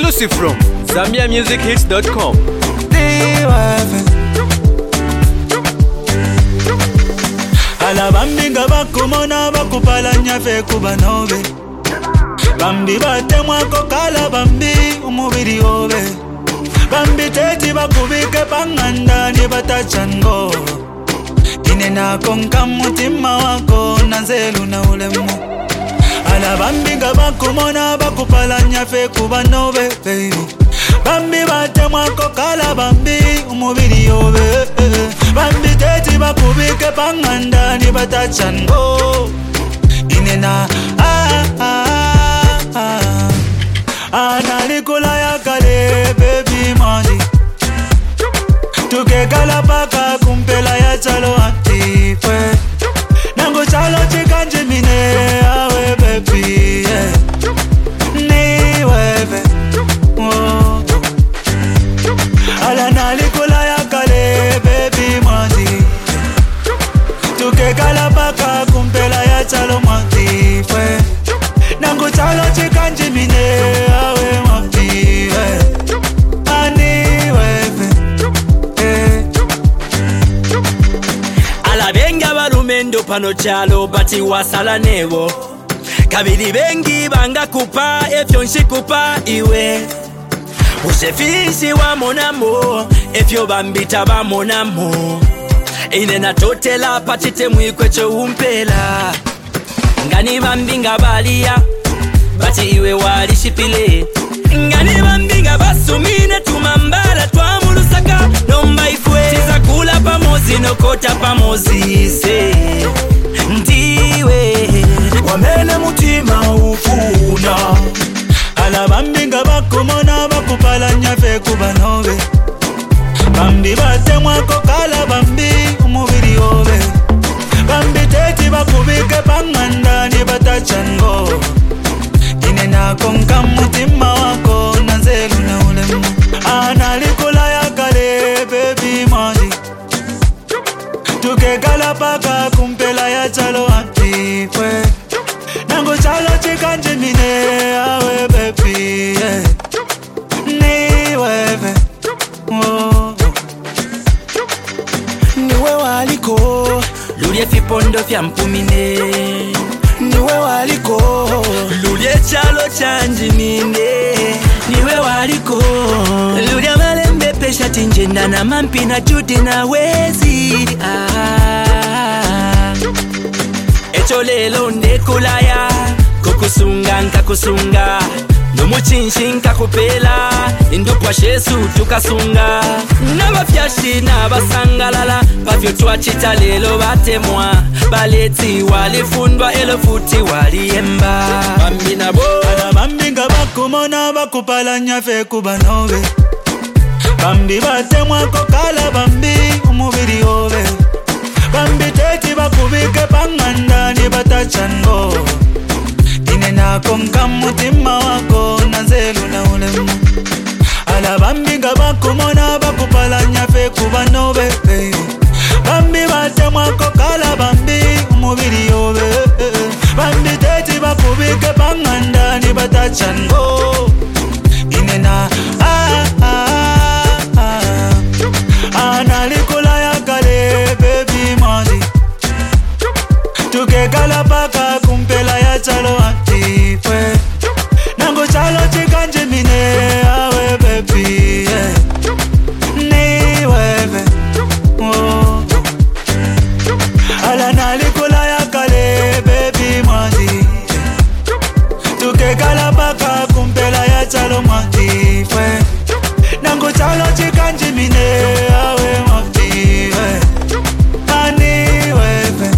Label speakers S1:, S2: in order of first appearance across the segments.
S1: Exclusive from ZambiaMusicHits.com.
S2: Ala bambi nga bakumona bakupala nyafe kuba nobe. Bambi batemwa kokala bambi umubiri obe. Bambi teti bakubike panganda ni batachango. Inena konka mutima wako nanzelu na ulemu. Ala bambi nga bakumona bakupala nyafe kuba nobe baby. Bambi batemwa kokala bambi umubiri obe. Bambi teti bakubike panganda ni batachango. Inena analikula ya kale baby mandi. Tukekala paka kumpela ya chalo antifwe. Nango chalo chikanje mine awe baby yeah. Ni wewe oh. Ala nalikula ya kale baby mandi. Tukekala paka kumpela ya chalo antifwe. Nango chalo chikanje mine awe mandi yeah. Ani wewe
S3: Benga barumendo pano chalo bati wasala nebo. Kabili bengi banga kupa efyo nshikupa iwe. Usefishi wa monamo efyo bambita ba monamo. Ine na totela patite mwikwecho umpela. Ngani bambinga balia bati iwe wali shipile. Ngani bambinga basumine tumambala twamulusaka nomba ifwe. Tiza kula pamozi nokota pamozi se. Ndiwe
S2: wamele mutima ufuna. Ala bambinga bakumona bakupala nyafe kuba nobe. Bambi batemwa kokala bambi umubiri obe. Bambi teti bakubike panganda ni batachango. Inena konka mutima wako nanzelu na ulemu. Analikula ya kale baby mandi. Tukekala paka kumpela ya chalo antifwe. Nango chalo chikanje mine awe baby yeah. Ni wewe oh. Niwe waliko
S3: lulie fipondo fya mpumine.
S2: Niwe waliko
S3: lulie chalo chanji minde. Niwe waliko lulie malembe pesha tinjenda na mampi na juti na wezi Echo lelo ndekulaya kukusunga nkakusunga. Numuchinshi nkakupela indupwa shesu tukasunga. Nabafyashi nabasangalala bafyo twachita lelo batemwa. Baleti walifundwa elo futi waliemba. Bambi nabo
S2: ala bambi nga bakumona bakupala nyafe kuba nobe. Bambi batemwa kokala bambi umubiri obe. Bambi teti bakubike panganda ni batachango. Inena konka mutima wako nanzelu na ulemu. Ala bambi nga bakumona bakupala nyafe kuba nobe baby. Bambi batemwa kokala bambi umubiri obe. Bambi teti bakubike panganda ni batachango. Inena analikula ya kale baby mandi. Tukekala paka kumpela ya chalo antifwe. Nango chalo chikanje mine awe baby yeah. Ni wewe oh. Ala nalikula ya kale baby mandi. Tukekala paka kumpela ya chalo antifwe. Nango chalo chikanje mine awe mandi yeah. Ani wewe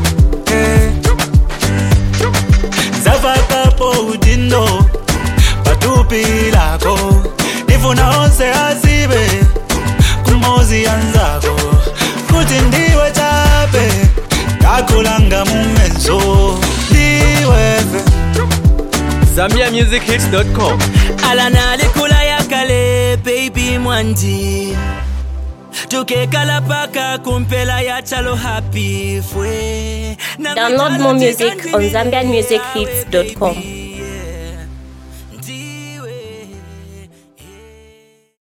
S2: Zafaka po udindo patupilako. Nifuna onse azibe kumozi yanzako. Kuti ndiwe chape kakulanga mumenzo. Ndiwewe
S1: ZambiaMusicHits.com.
S3: ala nalikula ya kale baby mwandi. Tukekala paka kumpela ya chalo happy fwe.
S4: Download more music on ZambiaMusicHits.com.